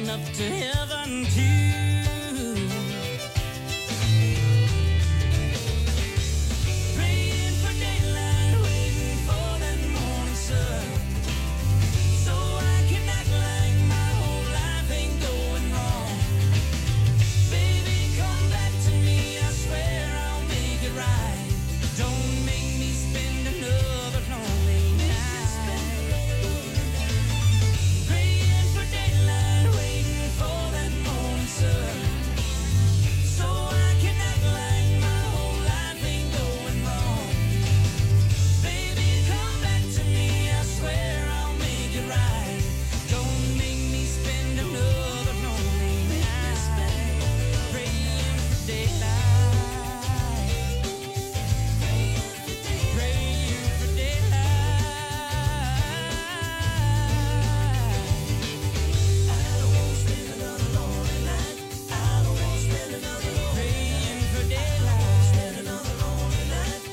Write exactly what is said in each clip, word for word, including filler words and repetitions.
going up to heaven too. Praying for daylight, waiting for that morning sun, so I can act like my whole life ain't going wrong. Baby, come back to me, I swear I'll make it right. Don't make me spend another lonely night. Praying for daylight, waiting for that morning sun, so I can act like my whole life ain't going wrong. Baby, come back to me, I swear I'll make it right. Don't make me spend another lonely night. Praying for daylight. Praying for daylight. I don't want to spend another lonely night. I don't want to spend another lonely night. Praying for daylight. Spend another lonely night.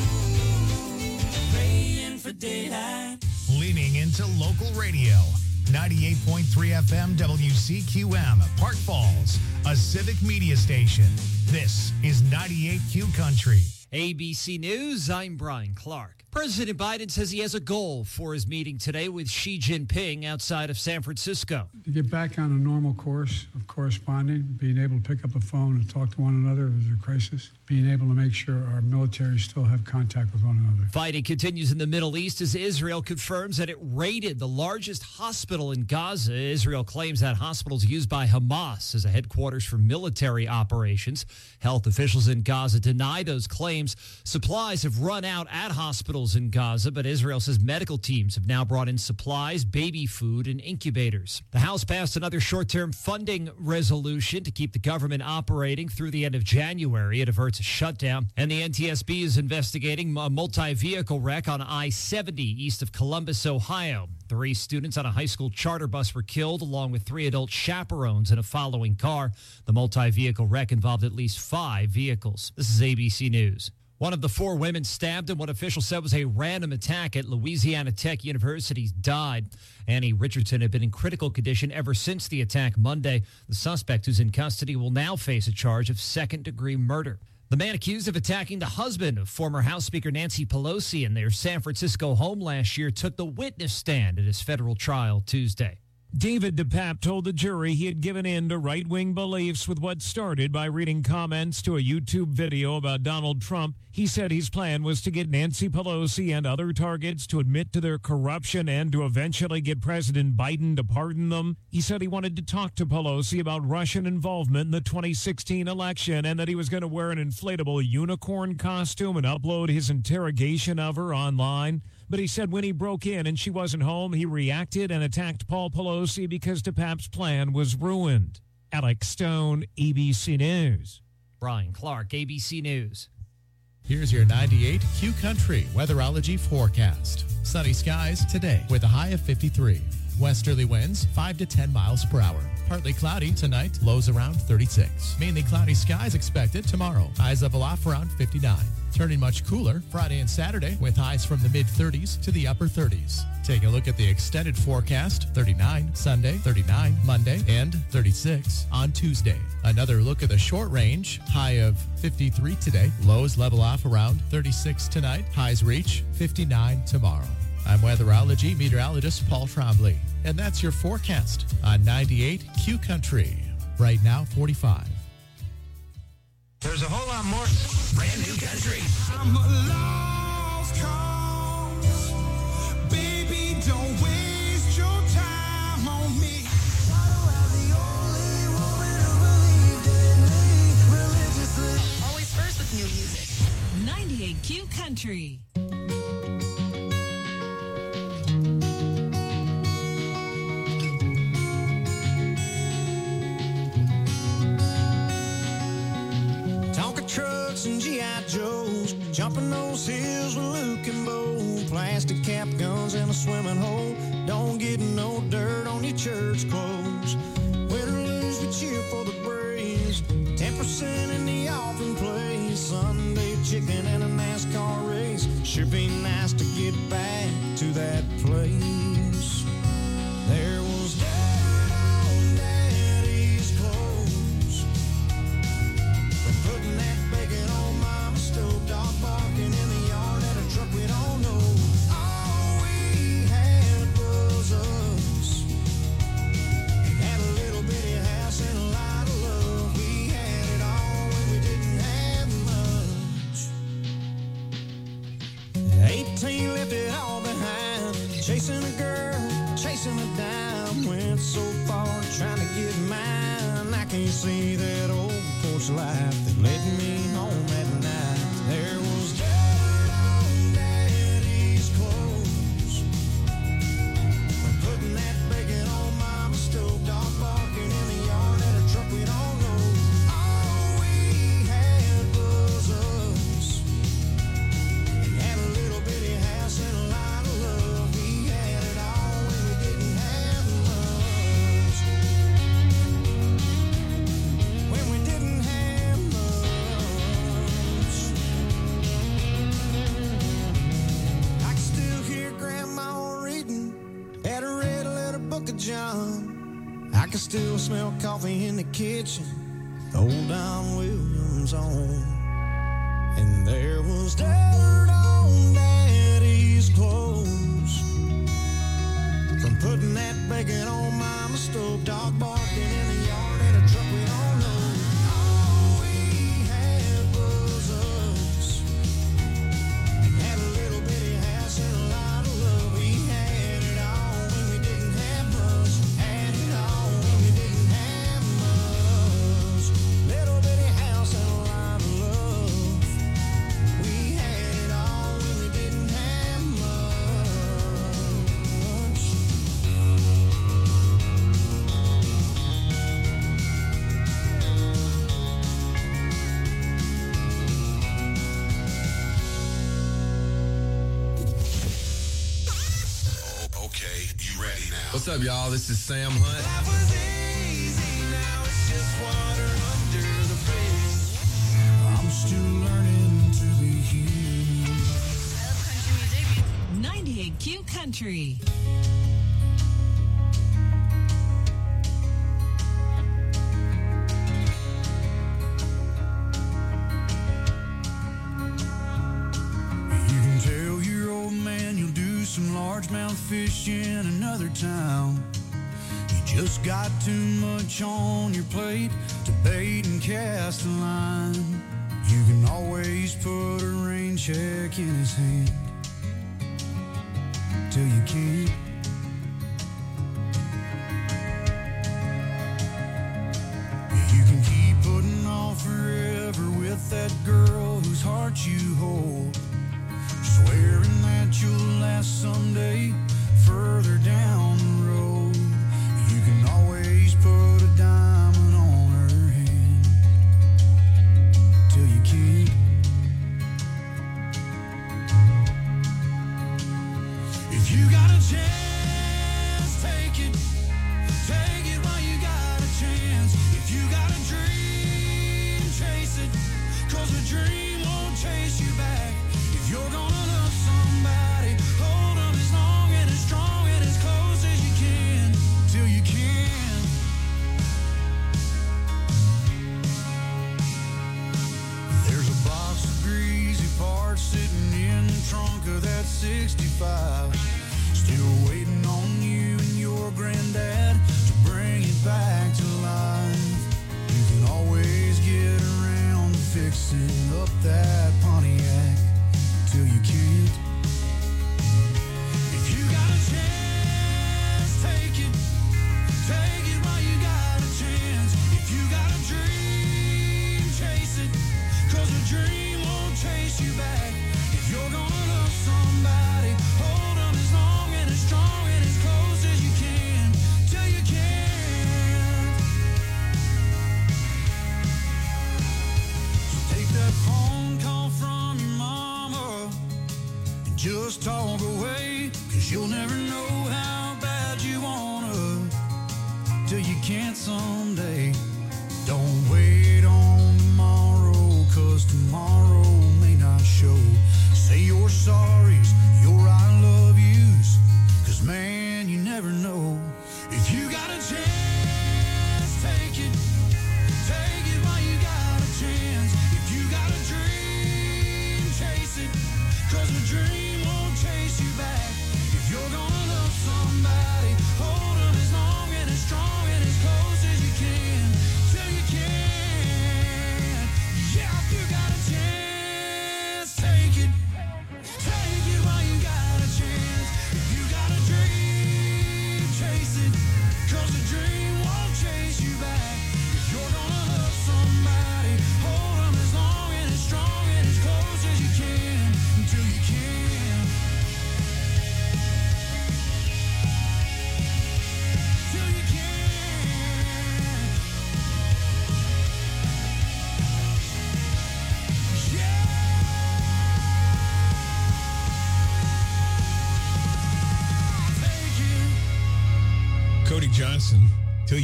Praying for daylight. Leaning into local radio. ninety-eight point three F M W C Q M, Park Falls, a civic media station. This is ninety-eight Q Country. A B C News, I'm Brian Clark. President Biden says he has a goal for his meeting today with Xi Jinping outside of San Francisco. To get back on a normal course of corresponding, being able to pick up the phone and talk to one another if there's a crisis, being able to make sure our military still have contact with one another. Fighting continues in the Middle East as Israel confirms that it raided the largest hospital in Gaza. Israel claims that hospital is used by Hamas as a headquarters for military operations. Health officials in Gaza deny those claims. Supplies have run out at hospitals in Gaza, but Israel says medical teams have now brought in supplies, baby food, and incubators. The House passed another short-term funding resolution to keep the government operating through the end of January. It averts a shutdown, and the N T S B is investigating a multi-vehicle wreck on I seventy east of Columbus, Ohio. Three students on a high school charter bus were killed, along with three adult chaperones in a following car. The multi-vehicle wreck involved at least five vehicles. This is A B C News. One of the four women stabbed in what officials said was a random attack at Louisiana Tech University died. Annie Richardson had been in critical condition ever since the attack Monday. The suspect, who's in custody, will now face a charge of second-degree murder. The man accused of attacking the husband of former House Speaker Nancy Pelosi in their San Francisco home last year took the witness stand at his federal trial Tuesday. David DePape told the jury he had given in to right-wing beliefs with what started by reading comments to a YouTube video about Donald Trump. He said his plan was to get Nancy Pelosi and other targets to admit to their corruption and to eventually get President Biden to pardon them. He said he wanted to talk to Pelosi about Russian involvement in the twenty sixteen election and that he was going to wear an inflatable unicorn costume and upload his interrogation of her online. But he said when he broke in and she wasn't home, he reacted and attacked Paul Pelosi because DePape's plan was ruined. Alex Stone, A B C News. Brian Clark, A B C News. Here's your ninety-eight Q Country weatherology forecast. Sunny skies today with a high of fifty-three. Westerly winds five to ten miles per hour. Partly cloudy tonight, lows around thirty-six. Mainly cloudy skies expected tomorrow. Highs level off around fifty-nine. Turning much cooler Friday and Saturday with highs from the mid-thirties to the upper thirties. Take a look at the extended forecast. thirty-nine Sunday, thirty-nine Monday, and thirty-six on Tuesday. Another look at the short range. High of fifty-three today. Lows level off around thirty-six tonight. Highs reach fifty-nine tomorrow. I'm weatherology meteorologist Paul Trombley. And that's your forecast on ninety-eight Q Country. Right now, forty-five. There's a whole lot more brand new country. I'm a lost cause. Baby, don't waste your time on me. Always first with new music. ninety-eight Q Country. Trucks and G I Joes, jumping those hills with Luke and Bo, plastic cap guns in a swimming hole. Don't get no dirt on your church clothes. Win or lose, we cheer for the Braves. Ten percent in the offering place. Sunday chicken and a NASCAR race. Sure be nice to get back to that place. There was dirt on that can't see that old porch light that led me home at night. There was dirt on Daddy's clothes. We're putting that bacon on Mama's stove. Dog barking in the yard at a truck we don't know. All we had was us. We had a little bitty house and a lot of love. We had it all when we didn't have much. When we didn't have much. I can still hear Grandma reading at a red letter book of John. I can still smell coffee in the kitchen, old Don Williams on. And there was dirt on Daddy's clothes from putting that bacon on Mama's stove. Dog barking in the yard at a truck we don't know. All we had was us. We had a little bitty house and a lot of love. We had it all when we didn't have much. Had it all when we didn't have much. Little bitty house and a lot of love. We had it all when we didn't have much. Oh, okay, you ready now? What's up, y'all? This is Sam Hunt. Life was easy, now it's just water under the bridge. I'm still learning to be human. Country music. ninety-eight Q Country. You can tell your old man you'll do some largemouth fish in another town. You just got too much on your plate to bait and cast a line. You can always put a rain check in his hand till you can't. You can keep putting off forever with that girl whose heart you hold, swearing that you'll last someday further down the road. You can always put a diamond on her hand till you can't. If you got a chance, take it. Take it while you got a chance. If you got a dream, chase it. Cause a dream won't chase you back. If you're gonna love somebody, hold them as long and as strong and as close as you can, till you can. There's a box of greasy parts sitting in the trunk of that sixty-five, still waiting on you and your granddad to bring it back to life. You can always get around to fixing up that Pontiac till you can't. If you got a chance, take it. Take it while you got a chance. If you got a dream, chase it. Cause a dream won't chase you back. If you're gonna love somebody, hold them as long and as strong and as close as you can, till you can't. So take that phone call from your mama and just talk away. Cause you'll never know how bad you wanna till you can't someday. Don't wait on tomorrow, cause tomorrow may not show. Say your sorries, your I love yous, cause man, you never know. If you got a chance, take it. Take it while you got a chance. If you got a dream, chase it. Cause a dream won't chase you back. If you're gonna love somebody, hold them as long and as strong and as close as you can.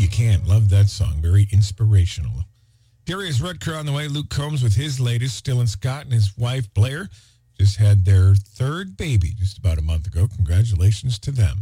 You Can't. Love that song. Very inspirational. Darius Rutger on the way. Luke Combs with his latest. Dylan Scott and his wife, Blair, just had their third baby just about a month ago. Congratulations to them.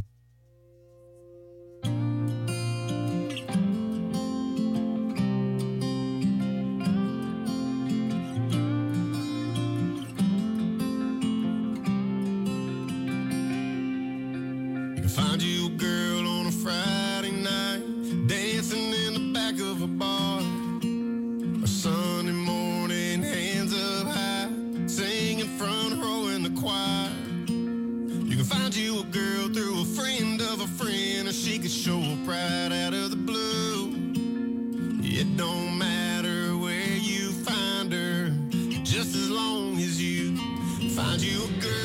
Find you a girl on a Friday night, dancing in the back of a bar. A Sunday morning, hands up high, singing front row in the choir. You can find you a girl through a friend of a friend, or she could show up right out of the blue. It don't matter where you find her, just as long as you find you a girl.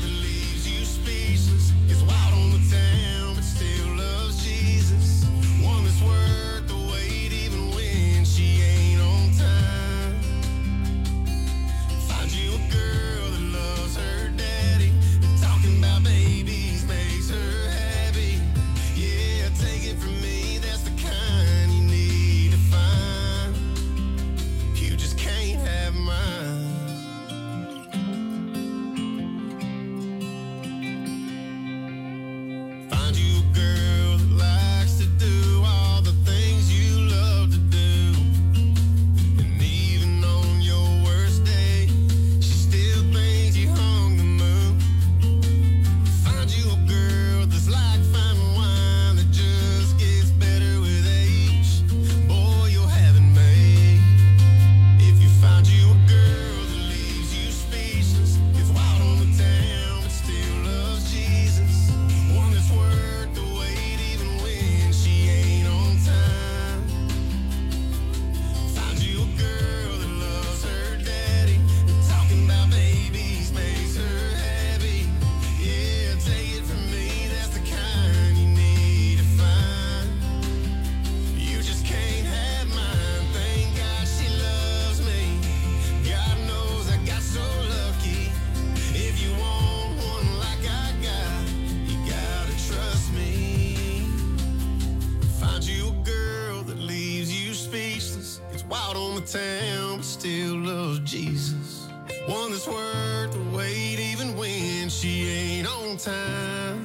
Town, but still loves Jesus. One that's worth the wait, even when she ain't on time.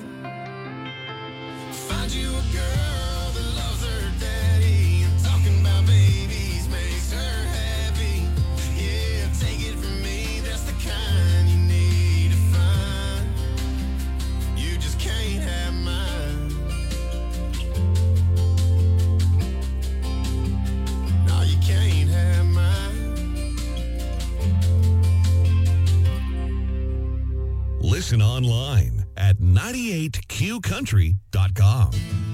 Find you a girl that loves her daddy, and talking about babies makes her happy. Yeah, take it from me, that's the kind you need to find. You just can't have mine. No, you can't have Listen online at ninety-eight q country dot com.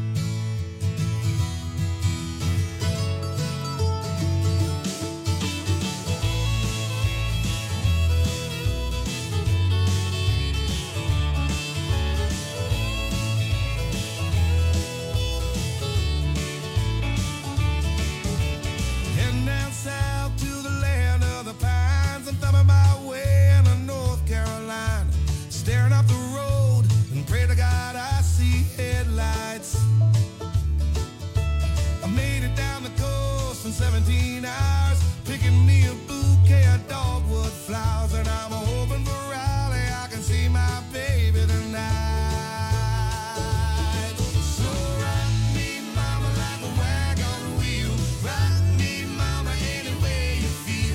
Heading down south to the land of the pines. I'm thumbing my way into North Carolina. Staring up the road and pray to God I see headlights. I made it down the coast in seventeen hours, picking me a bouquet of dogwood flowers, and I'm hoping for Raleigh I can see my baby tonight. So rock me, mama, like a wagon wheel. Rock me, mama, any way you feel.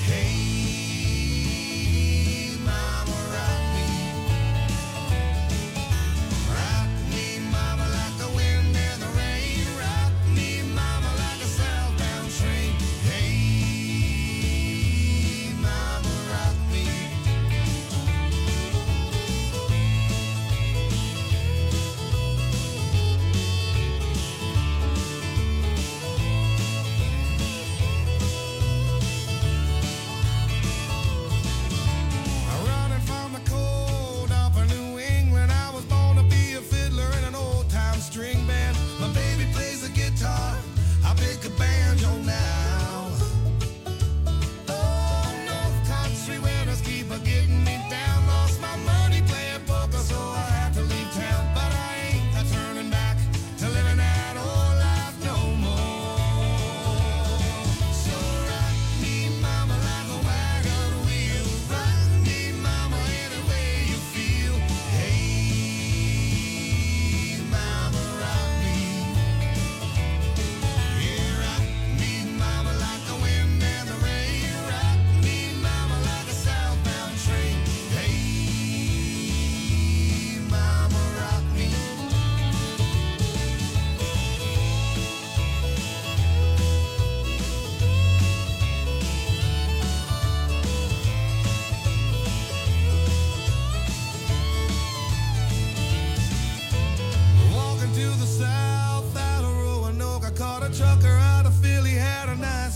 Hey, mama, rock me. Rock me, mama, like the wind and the rain. Rock me, mama, like a southbound train. Hey,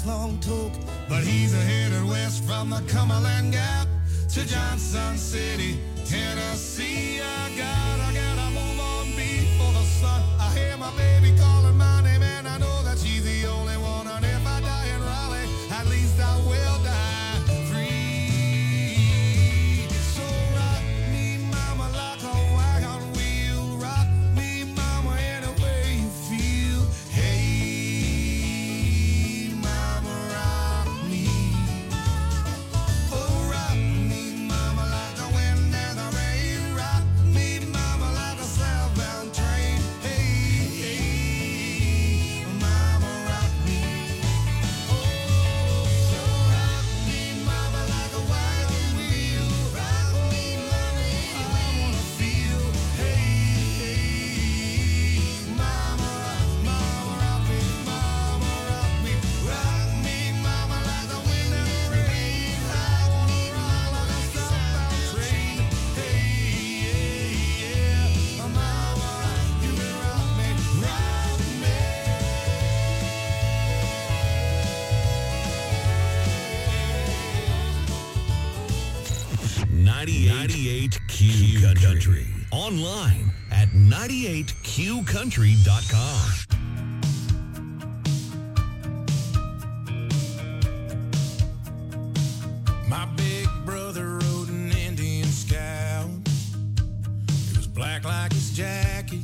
lifelong talk. But he's headed west from the Cumberland Gap to Johnson City, Tennessee. I gotta, gotta move on before the sun. I hear my baby calling my name, and I know that she's the only one. And if I die in Raleigh, at least I will die free. So rock me, mama, like a wagon wheel. Rock me, mama, any way you feel. Hey, mama, rock me. Oh, rock me, mama, like the wind and the rain. Rock me, mama, like a southbound train. Hey, hey, mama, rock me. Oh, so rock me, mama, like a wagon wheel. Rock me, mama, I wanna feel. Hey, hey, mama, mama, rock me, mama, rock me. Rock me, mama, like the wind and the rain. I wanna ride like a southbound train. Hey, yeah, yeah, mama, you can rock me, rock me. ninety-eight Q Country. Online at ninety-eight q country dot com. My big brother rode an Indian Scout. It was black like his jacket,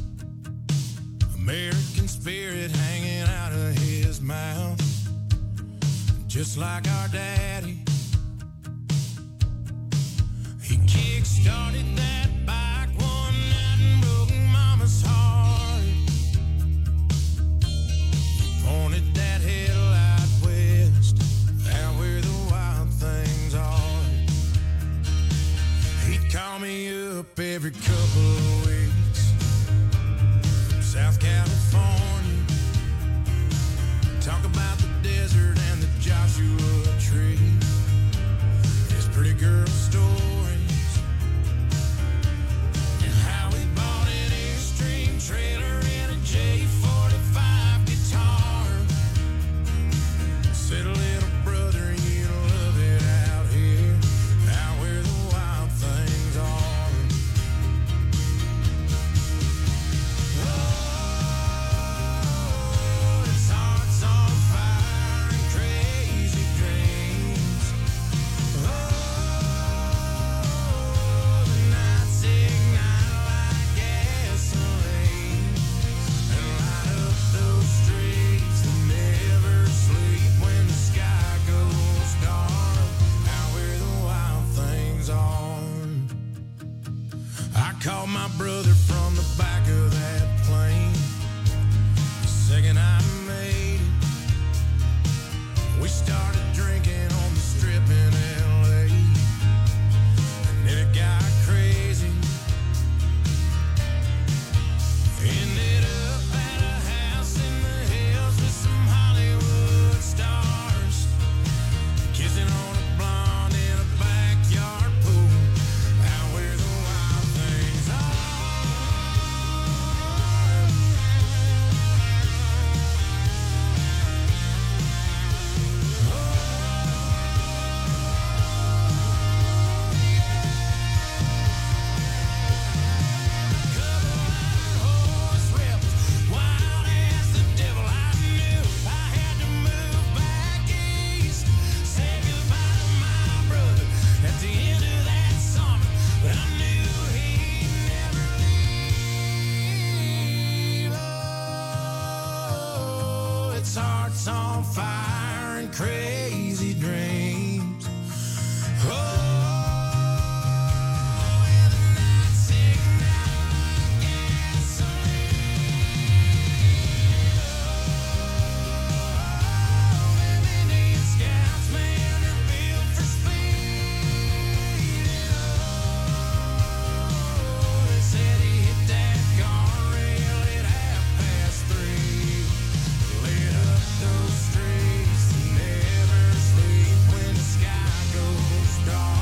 American spirit hanging out of his mouth, just like our daddy. He kick-started that bike one night and broke mama's heart. He pointed that headlight west, out where the wild things are. He'd call me up every couple of weeks from South California, talk about the desert and the Joshua tree, his pretty girl stories, and how he bought an Airstream trailer and a J forty-five guitar. Said, little brother, you love it out here, out where the wild things are. Oh, his heart's on fire and crazy dreams. Oh, the nights ignite like gasoline and light up those streets that never sleep when the sky goes dark, out where the wild things are. I called my brother from the back of that plane the second I made it. We started drinking on the strip in L A, and then it got crazy. Ended up at a house in the hills with some Hollywood stars, kissing on a blonde in a backyard pool, out where the wild things are. Horse rebels, wild as the devil. I knew I had to move back east, say goodbye to my brother at the end of that summer, but I knew he'd never leave. Oh, its heart's on fire and crazy dreams. Oh, and the nights ignite like gasoline. Oh, them Indian Scouts, man, they're built for speed. Oh, they said he hit that guardrail at half past three, lit up those streets that never sleep when the sky goes dark.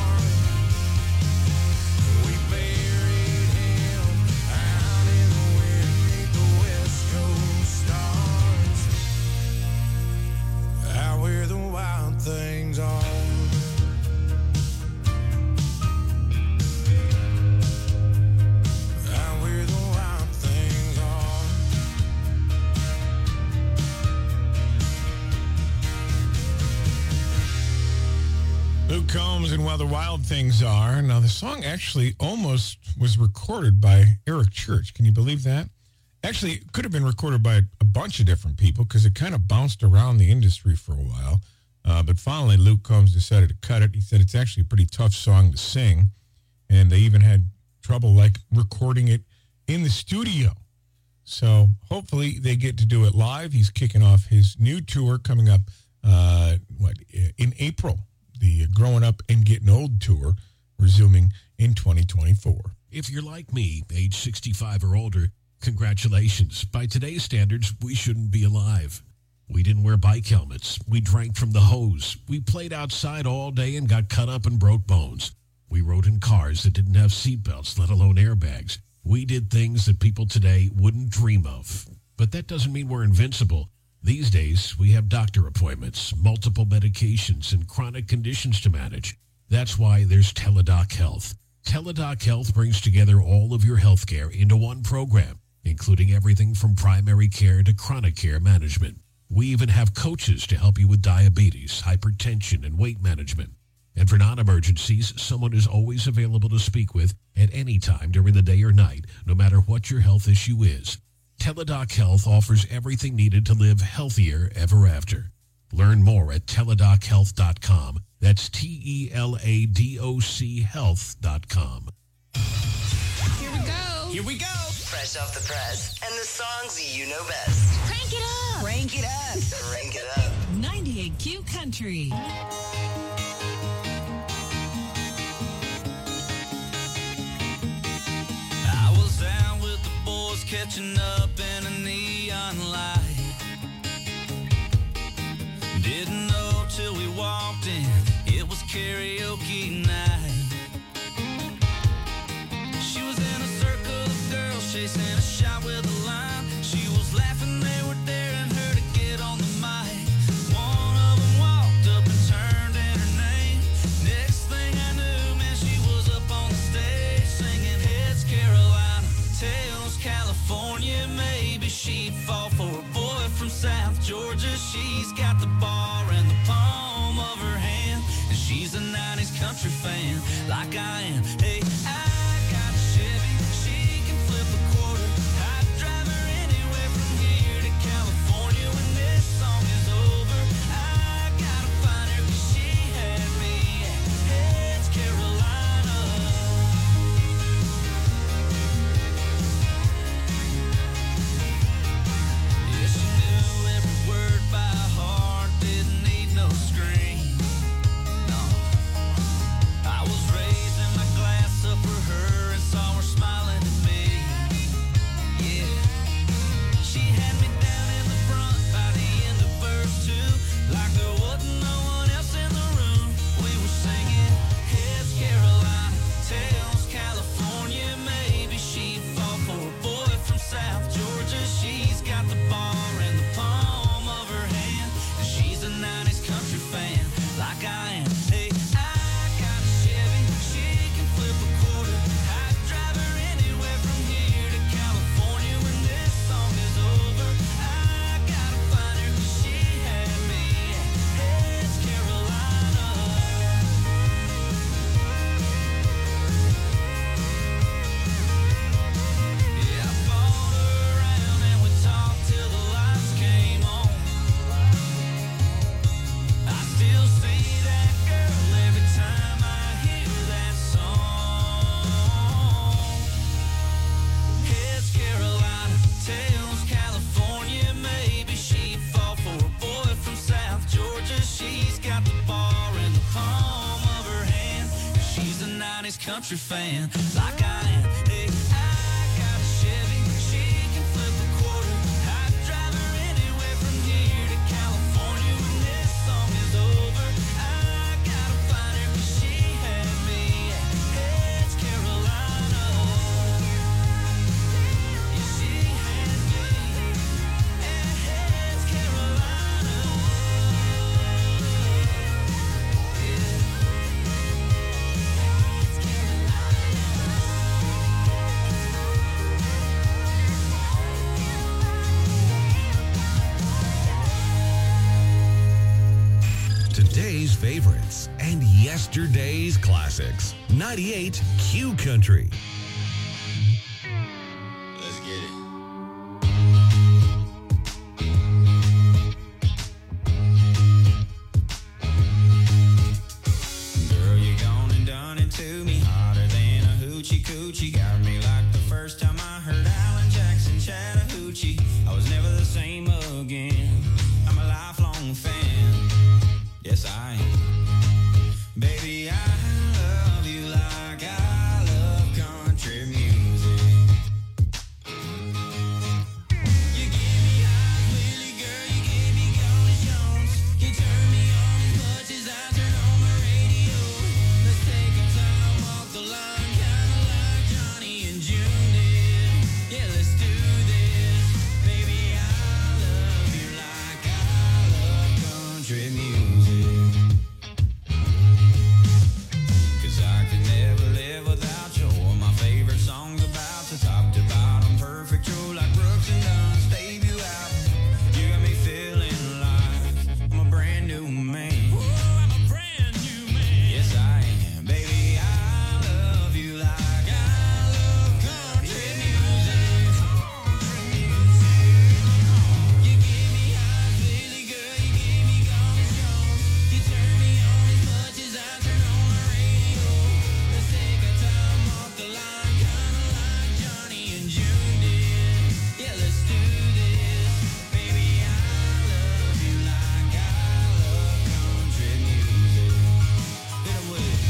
Luke Combs and While the Wild Things Are. Now, the song actually almost was recorded by Eric Church. Can you believe that? Actually, it could have been recorded by a bunch of different people because it kind of bounced around the industry for a while. Uh, but finally, Luke Combs decided to cut it. He said it's actually a pretty tough song to sing. And they even had trouble, like, recording it in the studio. So hopefully they get to do it live. He's kicking off his new tour coming up uh, what in April. The Growing Up and Getting Old tour resuming in twenty twenty-four. If you're like me, age sixty-five or older, congratulations. By today's standards, we shouldn't be alive. We didn't wear bike helmets. We drank from the hose. We played outside all day and got cut up and broke bones. We rode in cars that didn't have seatbelts, let alone airbags. We did things that people today wouldn't dream of. But that doesn't mean we're invincible. These days, we have doctor appointments, multiple medications, and chronic conditions to manage. That's why there's Teladoc Health. Teladoc Health brings together all of your health care into one program, including everything from primary care to chronic care management. We even have coaches to help you with diabetes, hypertension, and weight management. And for non-emergencies, someone is always available to speak with at any time during the day or night, no matter what your health issue is. Teladoc Health offers everything needed to live healthier ever after. Learn more at teladoc health dot com. That's T E L A D O C health dot com. Here we go. Here we go. Fresh off the press. And the songs you know best. Crank it up. Crank it up. Crank it up. ninety-eight Q Country. I was out with the boys catching up in a neon light. Didn't know till we walked in, it was karaoke night. She was in a circle of girls chasing a shot with a line. She was laughing, they were daring her to get on the mic. One of them walked up and turned in her name. Next thing I knew, man, she was up on the stage singing Heads Carolina, Tails California. Maybe she'd fall for a boy from South Georgia. She's got the bar in the palm of her hand, and she's a nineties country fan like I am. Hey, I got a Chevy, she can flip a quarter. I'd drive her anywhere from here to California when this song is over. I gotta find her 'cause she had me at Heads Carolina. Yeah, she knew every word by heart, didn't need no screen. No, I was raising my glass up for her and saw her smiling at me. Yeah, she had me down in the front by the end of verse two, like there wasn't no one else in the room. We were singing Heads Carolina, Tails California. Maybe she'd fall for a boy from South Georgia. She's got the bar in the palm of her hand, and she's a nineties country fan like I am. Hey, I got a Chevy, she can flip a quarter. I'd drive her anywhere from here to California when this song is over. I gotta find her 'cause she had me at Heads Carolina. Yeah, I followed her around and we talked till the lights came on. I still see that girl every time I hear that song. Heads Carolina, Tails California. Maybe she'd fall for a boy from South Georgia. She's got the bar in the palm of her hand. She's a nineties country fan like I am. Hey, I got a Chevy, she can flip a quarter. I'd drive her anywhere from here to California when this song is over. I gotta find her 'cause she had me at Heads Carolina. Yeah, she had me at Heads Carolina. Yeah. Heads Carolina. today's favorites and yesterday's classics. ninety-eight Q Country. Let's get it. Girl, you gone and done it to me, hotter than a hoochie coochie. Got me like the first time I heard Alan Jackson Chattahoochee. I was never the same again. I'm a lifelong fan. Yes, I am. Baby, I love you like I love country music. You give me eyes, Willie, girl, you give me Golden Jones. You turn me on as much as I turn on my radio. Let's take our time, walk the line, kinda like Johnny and June did. Yeah, let's do this. Baby, I love you like I love country music. Cause I could never live without you. My favorite song's about to top to bottom, perfect, true like Brooks and Dunn's debut album. You got me feeling like I'm a brand new man. I'm a brand new man. Yes, I am. Baby, I love you like I love country music. You give me eyes, Billy, girl, you give me Golden Jones. You turn me on as much as I turn on my radio. Let's take our time, walk the line, kinda like Johnny and June did. Yeah, let's do this. Baby, I love you like I love country music. Hit 'em with it.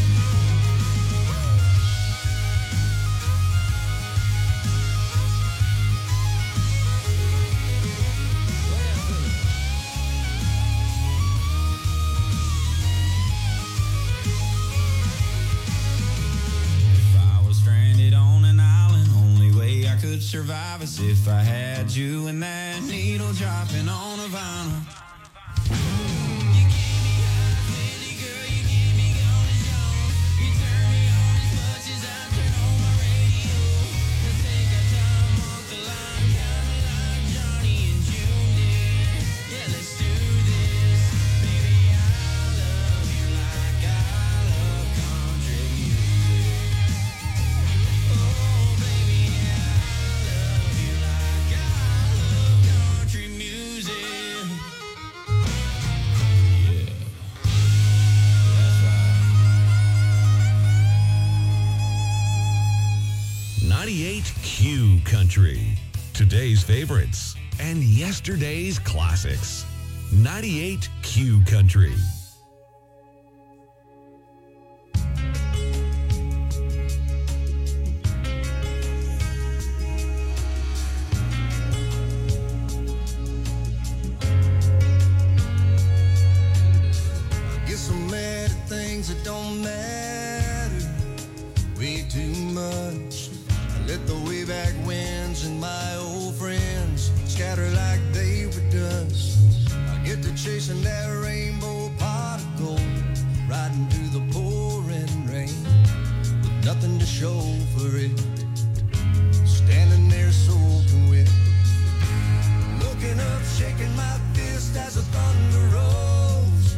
If I was stranded on an island, only way I could survive is if I had you and that needle dropping on a vinyl. You give me eyes, Billy, girl, you give me Golden Jones. You turn me on as much as I turn on my radio. Let's take our time, walk the line, kinda like Johnny and June did. Yeah, let's do this. Baby, I love you like I love country music. Oh, baby, I love you like I love country music. Yeah, that's right. ninety-eight Q Country. Today's favorites and yesterday's classics. ninety-eight Q Country. Get so mad at things that don't matter way too much. I let the way back winds and my old friends scatter like they were dust. I get to chasing that rainbow pot of gold, riding through the pouring rain with nothing to show for it. Standing there soaking wet, looking up, shaking my fist as the thunder rolls.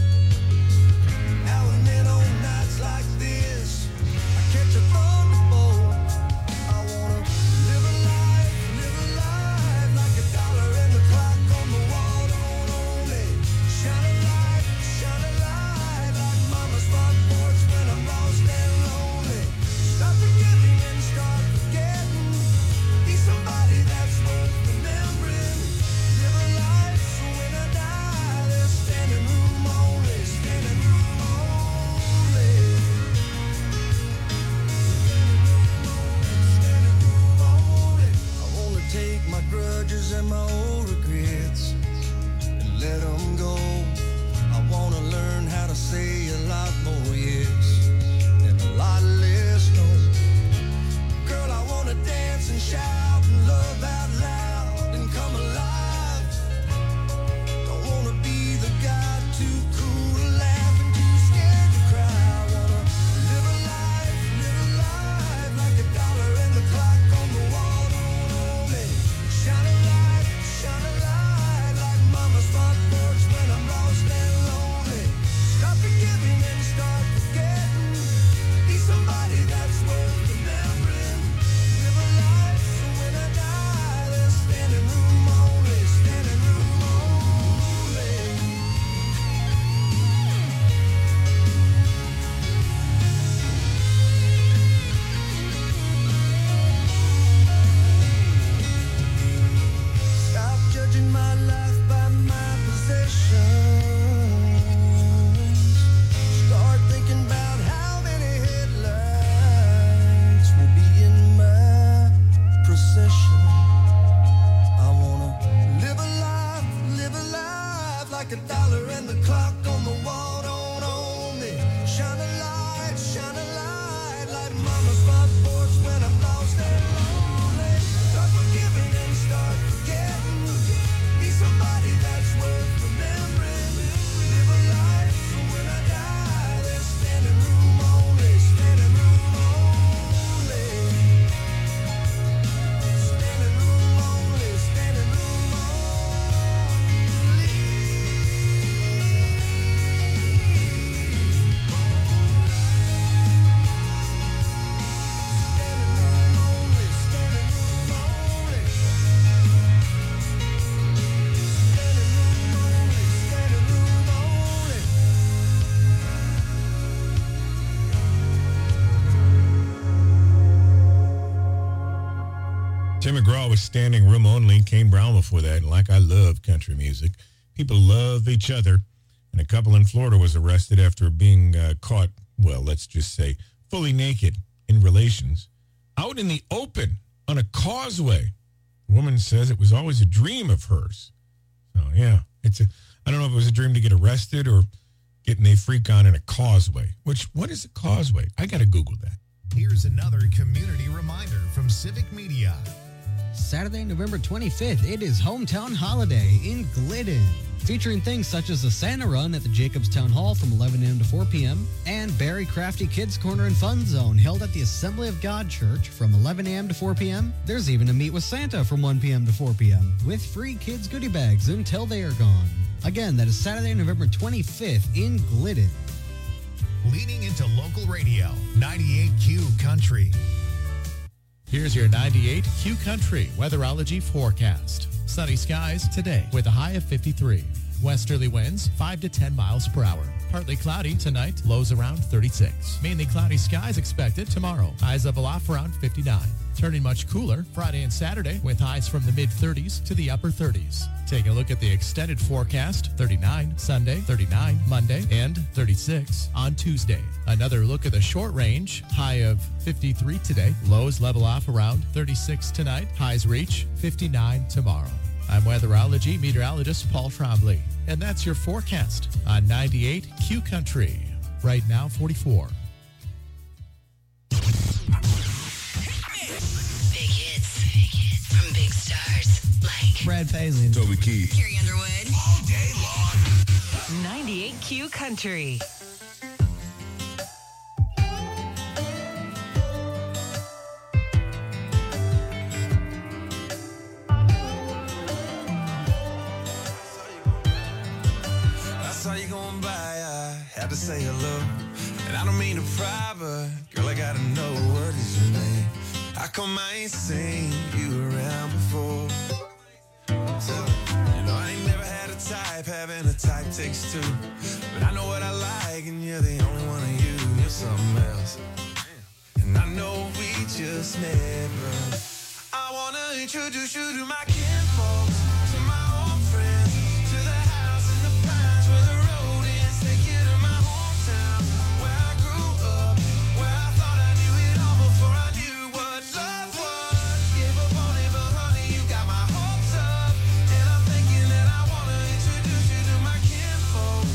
Now and then on nights like this, I catch a thunderbolt. I wanna live a life, live a life like a dollar and the clock on the wall don't only shine a light, shine a light like mama's front porch when I'm lost and lonely. Stop forgiving and start forgetting. Be somebody that's worth remembering. Live a life so when I die, the clock on the wall don't own me. Shine a light, shine a light, like mama's front porch when I'm lost and lonely. Start forgiving and start forgetting. Be somebody that's worth remembering. Live a life so when I die, there's standing room only, standing room only. Standing room only, standing room only. Tim McGraw was standing room only. Kane Brown before that. And like I love country music, people love each other. And a couple in Florida was arrested after being uh, caught, well, let's just say, fully naked in relations out in the open on a causeway. The woman says it was always a dream of hers. So, yeah, it's a, I don't know if it was a dream to get arrested or getting a freak on in a causeway. Which, what is a causeway? I got to Google that. Here's another community reminder from Civic Media. Saturday, November twenty-fifth, it is Hometown Holiday in Glidden, featuring things such as the Santa Run at the Jacobs Town Hall from eleven a.m. to four p.m. and Barry Crafty Kids Corner and Fun Zone held at the Assembly of God Church from eleven a.m. to four p.m. There's even a Meet with Santa from one p.m. to four p.m. with free kids goodie bags until they are gone. Again, that is Saturday, November twenty-fifth in Glidden. Leading into local radio, ninety-eight Q Country. Here's your ninety-eight Q Country weatherology forecast. Sunny skies today with a high of fifty-three. Westerly winds five to ten miles per hour. Partly cloudy tonight, lows around thirty-six. Mainly cloudy skies expected tomorrow. Highs level off around fifty-nine. Turning much cooler Friday and Saturday with highs from the mid-thirties to the upper thirties. Take a look at the extended forecast. thirty-nine Sunday, thirty-nine Monday, and thirty-six on Tuesday. Another look at the short range. High of fifty-three today. Lows level off around thirty-six tonight. Highs reach fifty-nine tomorrow. I'm weatherology meteorologist Paul Trombley. And that's your forecast on ninety-eight Q Country. Right now, forty-four. Big hits. Big hits from big stars like Brad Paisley, Toby Keith, Carrie Underwood. all day long. ninety-eight Q Country. I saw you going by, I had to say hello. And I don't mean to pry, but girl, I gotta know, what is your name? How come I ain't seen you around before? So, you know, I ain't never had a type, having a type takes two. But I know what I like, and you're the only one of you. You're something else. And I know we just never. I wanna introduce you to my kinfolk, to my old friends, to the house in the pines where the road ends. Take you to my hometown, where I grew up, where I thought I knew it all before I knew what love was. Gave up on it, but honey, you got my hopes up. And I'm thinking that I wanna introduce you to my kinfolk.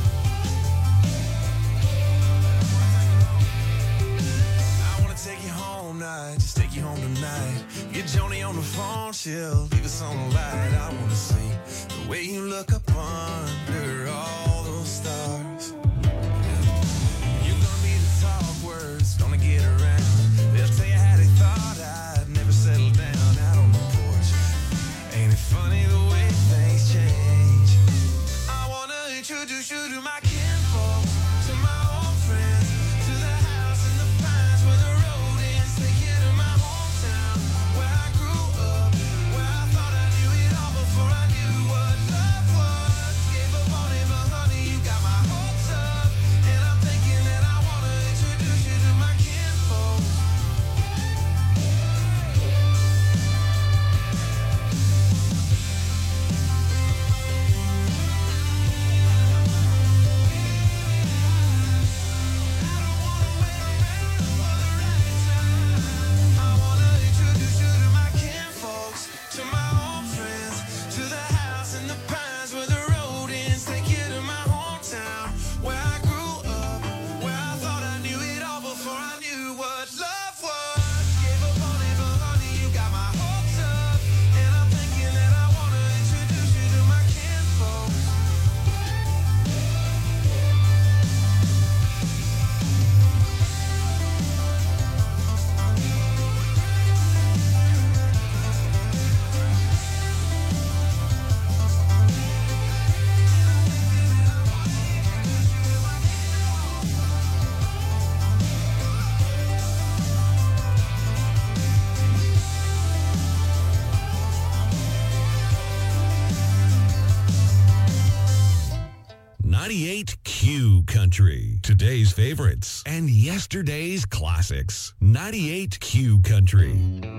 I wanna take you home night, just take you home tonight. Get Joni on the phone, she'll leave us on the light. I wanna see the way you look up under all those stars. You're gonna need to talk words, gonna get around. They'll tell you how they thought I'd never settle down out on the porch. Ain't it funny the way things change? I wanna introduce you to my kinfolk, to my old friends, to the house in the pines where the road ends. Take you to my hometown, where I grew up, where I thought I knew it all before I knew what love was. Gave up on it, but honey, you got my hopes up. And I'm thinking that I wanna introduce you to my kinfolk. ninety-eight Q Country. Today's favorites and yesterday's classics. ninety-eight Q Country.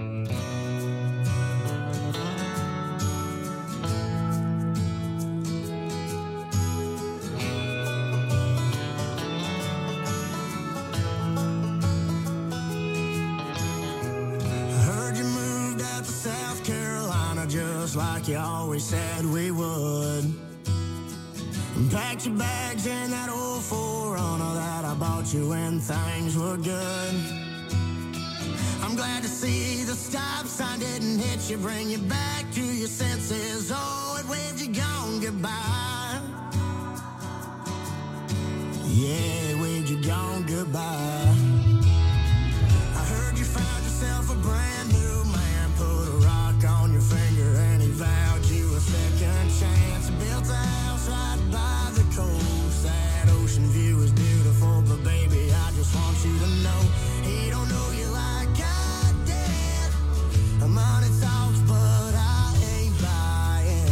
Just like you always said we would. And packed your bags in that old four runner that I bought you when things were good. I'm glad to see the stop sign didn't hit you, bring you back to your senses. Oh, it waved you gone goodbye. Yeah, it waved you gone goodbye. I heard you found yourself a brand new man, put a rock on your finger and he vowed you a second chance. Built a house right by the coast. That ocean view is beautiful, but baby, I just want you to know he don't know you like I did. Money talks, but I ain't buying.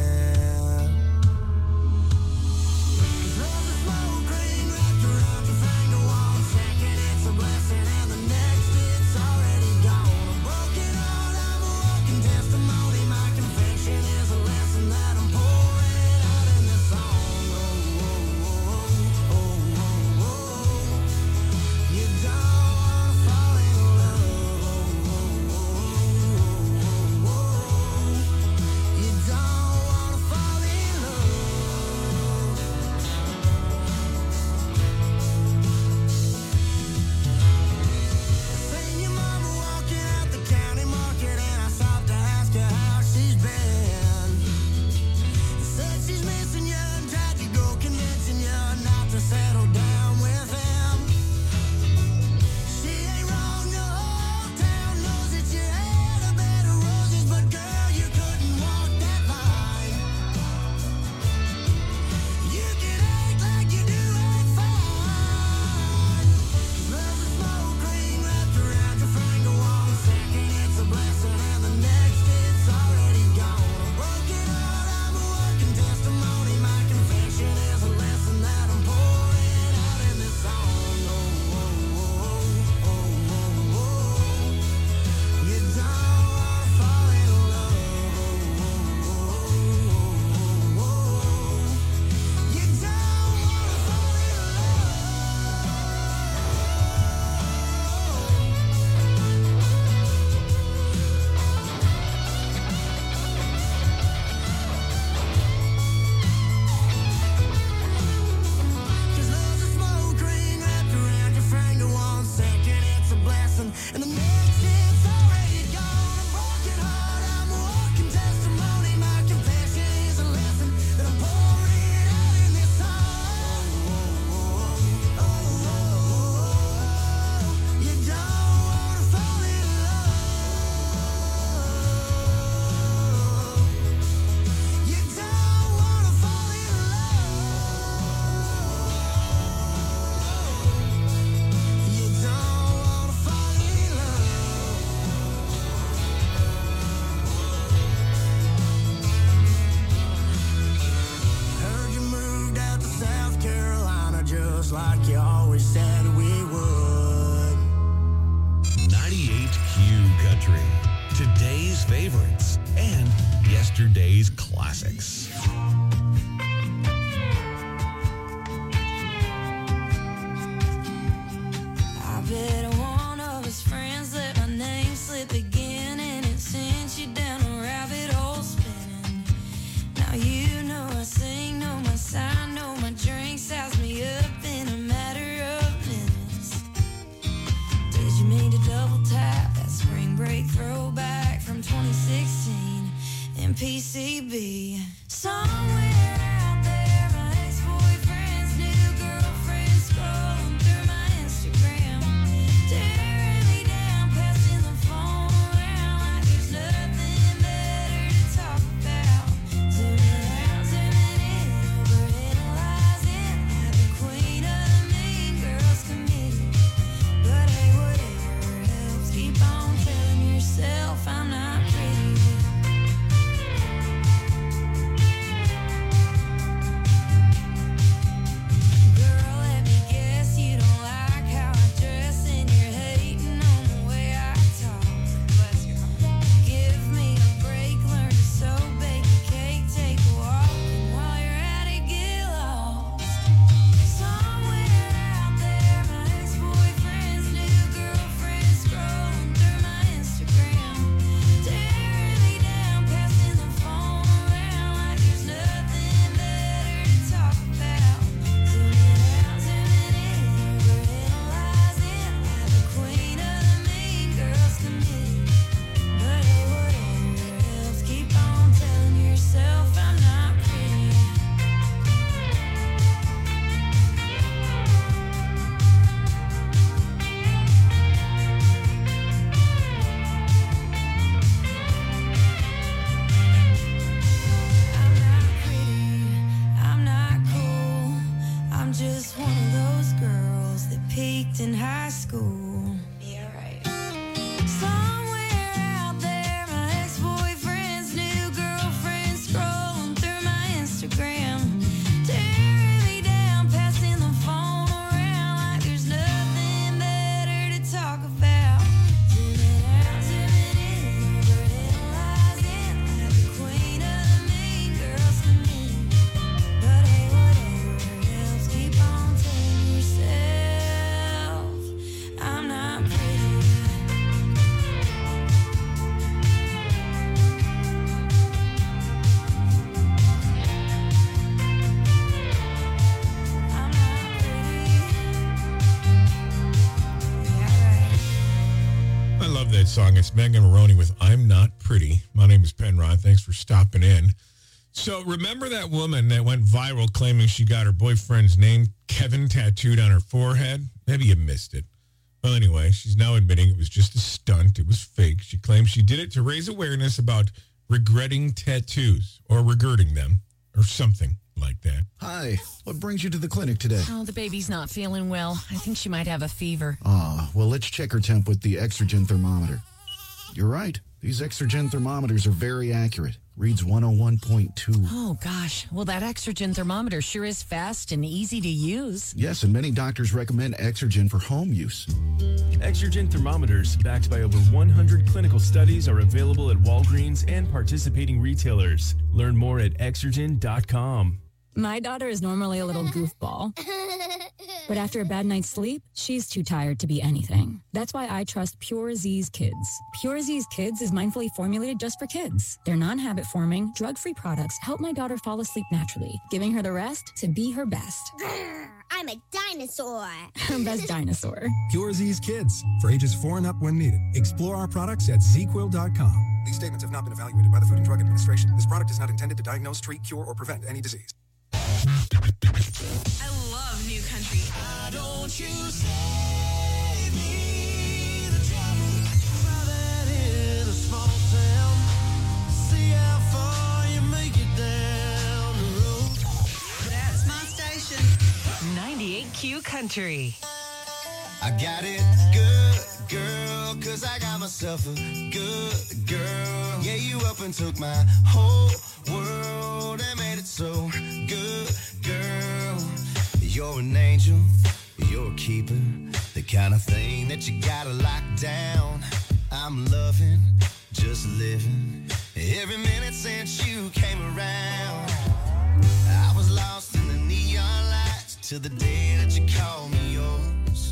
There's a smoke ring wrapped around your finger. One second it's a blessing and the next it's already gone. A broken heart, I'm a walking testimony. My confession is a lesson that I'm pouring out in this song. Oh, oh, oh, oh, oh, oh. You don't wanna fall in love. Oh, oh, oh, oh, oh. You don't wanna fall in love. Seen your mama walking out the county market and I stopped to ask her how she's been. Said she's missing you and tried to go convincing you not to settle down with him. She ain't wrong, the whole town knows that you had a bed of roses, but girl, you couldn't walk that line. You can act like you do it fine. There's a smoke ring wrapped around your finger. One second it's a blessing and the next it's already gone. A broken heart, I'm a walking testimony. My confession is a lesson that I'm pouring out in this song. Oh, oh, oh, oh, oh, oh. You don't wanna fall in love. Oh, oh, oh, oh, oh. You don't wanna fall in love. Cause there's a smoke ring wrapped around your finger. One second it's a blessing and the next it's already gone. A broken heart, I'm a walking testimony. My confession is a lesson that I'm pouring out in this song. Oh, oh, oh, oh. You don't wanna fall in love. You don't wanna fall in love. You don't wanna fall in love. Heard you moved out to South Carolina just like you always said we would. ninety-eight Q Country. Today's favorites and yesterday's classics. I bet one of his friends let my name slip again, and it sent you down a rabbit hole spinning. Now you know I sing, know my sign, know my drink, size me up in a matter of minutes. Did you mean to double tap that spring break throwback from twenty sixteen in P C B? Somewhere out there, my ex-boyfriend's new girlfriend scrolling through my Instagram, tearing me down, passing the phone around like there's nothing better to talk about. Zooming out, zooming in, overanalyzing like the queen of the mean girls committee. But hey, whatever helps, keep on telling yourself I'm not pretty. just one of those girls that peaked in high school. Yeah, right. Somewhere out there, my ex-boyfriend's new girlfriend scrolling through my Instagram, tearing me down, passing the phone around like there's nothing better to talk about. Zooming out, zooming in, overanalyzing like the queen of the mean girls to me. But hey, whatever else, keep on telling yourself I'm not pretty. I'm not pretty. Yeah, right. I love that song. It's Megan Maroney with I'm Not Pretty. My name is Penrod. Thanks for stopping in. So remember that woman that went viral claiming she got her boyfriend's name, Kevin, tattooed on her forehead? Maybe you missed it. Well, anyway, she's now admitting it was just a stunt. It was fake. She claims she did it to raise awareness about regretting tattoos or regretting them or something like that. Hi, what brings you to the clinic today? Oh, the baby's not feeling well. I think she might have a fever. Ah, well, let's check her temp with the Exergen thermometer. You're right. These Exergen thermometers are very accurate. Reads one oh one point two. Oh, gosh. Well, that Exergen thermometer sure is fast and easy to use. Yes, and many doctors recommend Exergen for home use. Exergen thermometers, backed by over one hundred clinical studies, are available at Walgreens and participating retailers. Learn more at exergen dot com. My daughter is normally a little goofball, but after a bad night's sleep, she's too tired to be anything. That's why I trust Pure Z's Kids. Pure Z's Kids is mindfully formulated just for kids. Their non-habit forming, drug-free products help my daughter fall asleep naturally, giving her the rest to be her best. I'm a dinosaur. Her best dinosaur. Pure Z's Kids, for ages four and up when needed. Explore our products at z quill dot com. These statements have not been evaluated by the Food and Drug Administration. This product is not intended to diagnose, treat, cure, or prevent any disease. I love New Country. Why don't you save me the trouble? Private in a small town. See how far you make it down the road. That's my station. ninety-eight Q Country. I got it good, girl, cause I got myself a good girl. Yeah, you up and took my whole world and made it so good, girl. You're an angel, you're a keeper, the kind of thing that you gotta lock down. I'm loving, just living, every minute since you came around. I was lost in the neon lights till the day that you called me yours.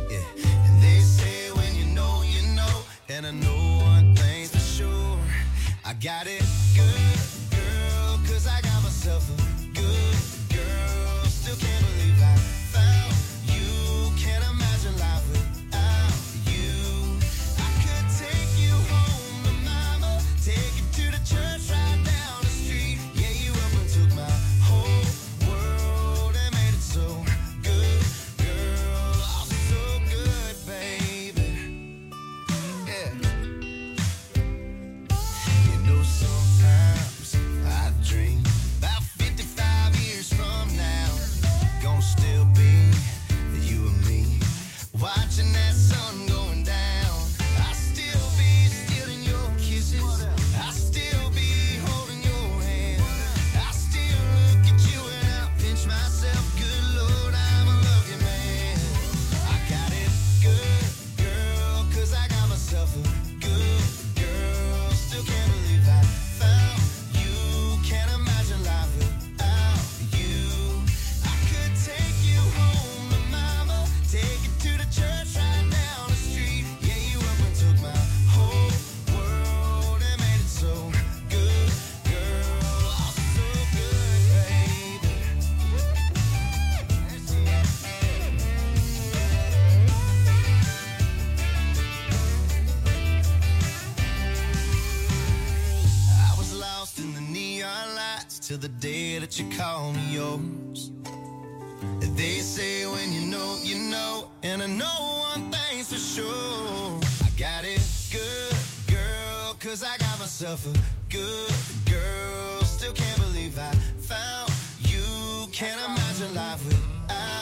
And I know one thing's for sure, I got it good, girl, cause I got myself a good girl. Still can't believe I found you, can't imagine life without you. I could take you home to mama, take you to the church right down the street. Yeah, you up and took my whole world and made it so good, girl. Oh, so good, baby. You know, sometimes I dream about fifty-five years from now, gonna still be you and me, watching that sun going down. I still be stealing your kisses, I still be holding your hand, I still look at you and I pinch myself. Good Lord, I'm a lucky man. I got it good, girl, cause I got myself a good girl. Still can't believe I found you, can't imagine life without you. I could take you home to mama, take you to the church right down the street. Yeah, you up and took my whole world and made it so good, girl. Oh, so good, baby. I was lost in the neon lights till the day that you called me yours. They say when you know, you know, and I know one thing's for sure, I got it good, girl, cause I got myself a good girl. Still can't believe I found you, can't imagine life without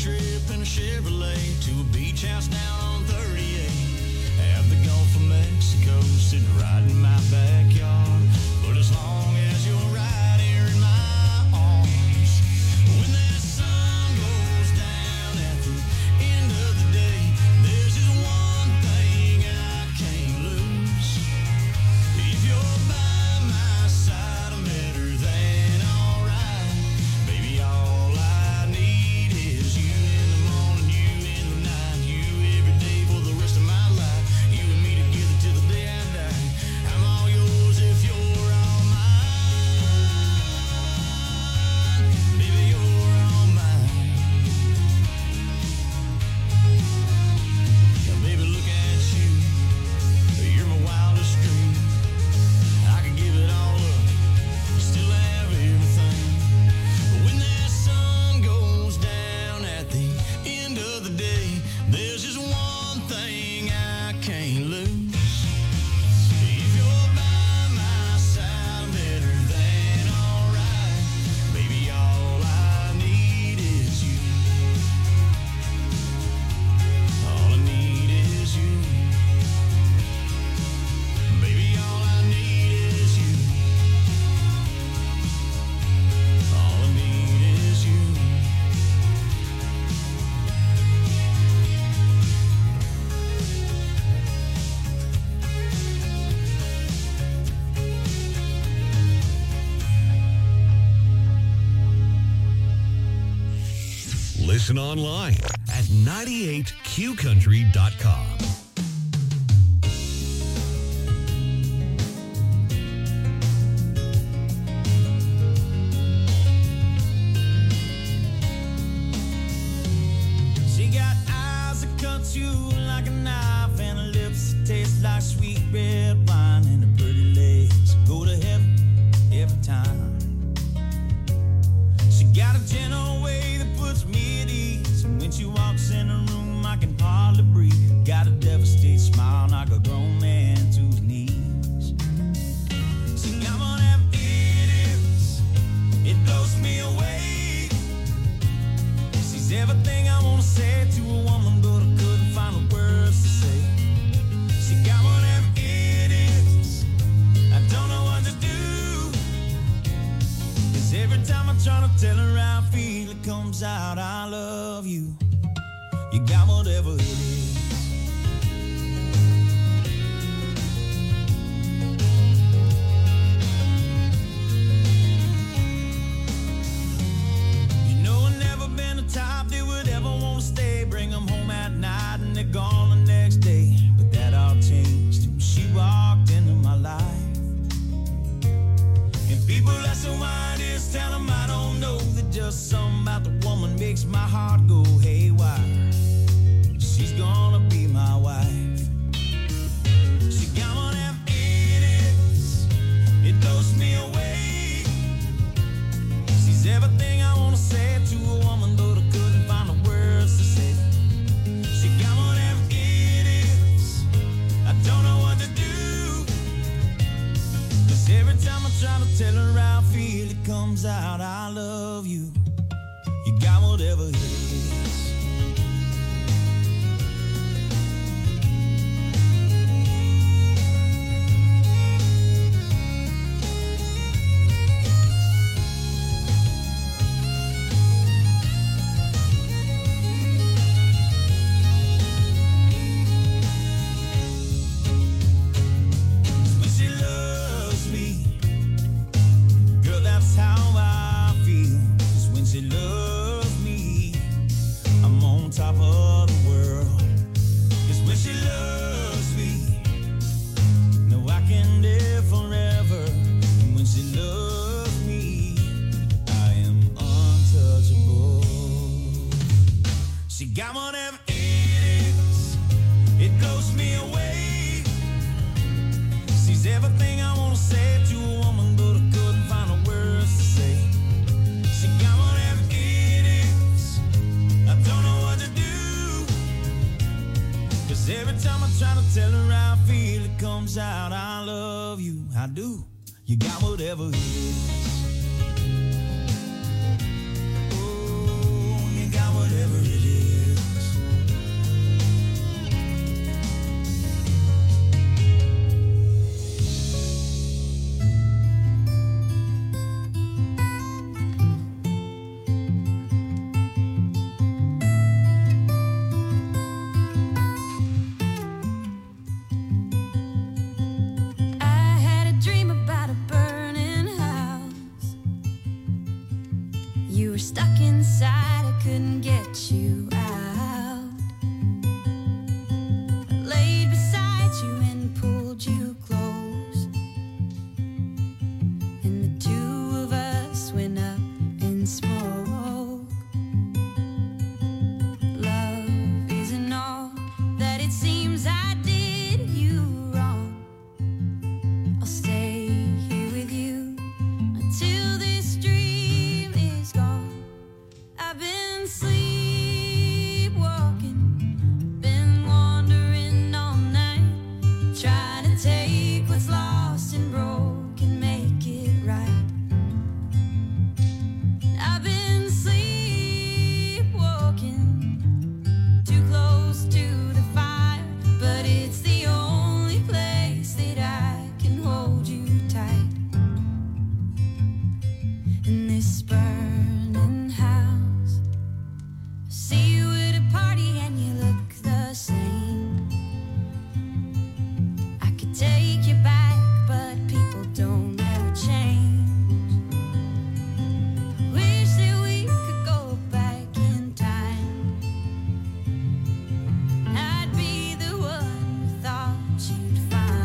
trip in a Chevrolet to a beach house down on thirty-eight. Have the Gulf of Mexico sitting right in my backyard. But as long as you're right here in my arms, when that sun goes down at the end of the day, there's just one thing I can't lose. If you're by my side, I'm better than alright. Baby, all I need is you in the morning, you in the night, you every day for the rest of my life. You and me together till the day I die. I'm all yours if you're all mine. Baby, you're all mine. Now, baby, look at you. You're my wildest dream. I could give it all up, still have everything. But when that sun goes down at the end of the day, there's just one thing I can't lose. If you're by my side, I'm better than alright. Baby, all I need is you. All I need is you. Baby, all I need is you. All I need is you. Listen online at ninety-eight q country dot com. She got eyes that cut you like a knife and her lips that taste like sweet red wine and her pretty legs go to heaven every time. She got a gentle way that puts me at ease, and when she walks in the room I can hardly breathe. Got a devastating smile, knock a grown man to his knees. See, I'm on that it is, it blows me away. She's everything I want to say to a woman, but I couldn't find the words to say. She got whatever it is, I don't know what to do. 'Cause every time I try to tell her how I feel, it comes out, I love you. You got whatever it is. You know I've never been the type that would ever want to stay, bring them home at night and they're gone the next day. But that all changed when she walked into my life. And people ask her why it is, tell them I don't know, that just something about the woman makes my heart go haywire. She's gonna be my wife. She got whatever it is, it blows me away. She's everything I wanna say to a woman, but I couldn't find the words to say. She got whatever it is, I don't know what to do. 'Cause every time I try to tell her how I feel, it comes out, I love you. You got whatever it is. When she loves me, girl, that's how I feel. 'Cause when she loves me, I'm on top of the world. 'Cause when she loves me, no, I can live forever. And when she loves me, I am untouchable. She got whatever it is, it blows me away. She's everything I want to say to a woman, but I couldn't find the words to say. She got whatever it is, I don't know what to do. 'Cause every time I try to tell her how I feel, it comes out, I love you. I do. You got whatever it is. Oh, you got whatever it is. inside, I couldn't get you out.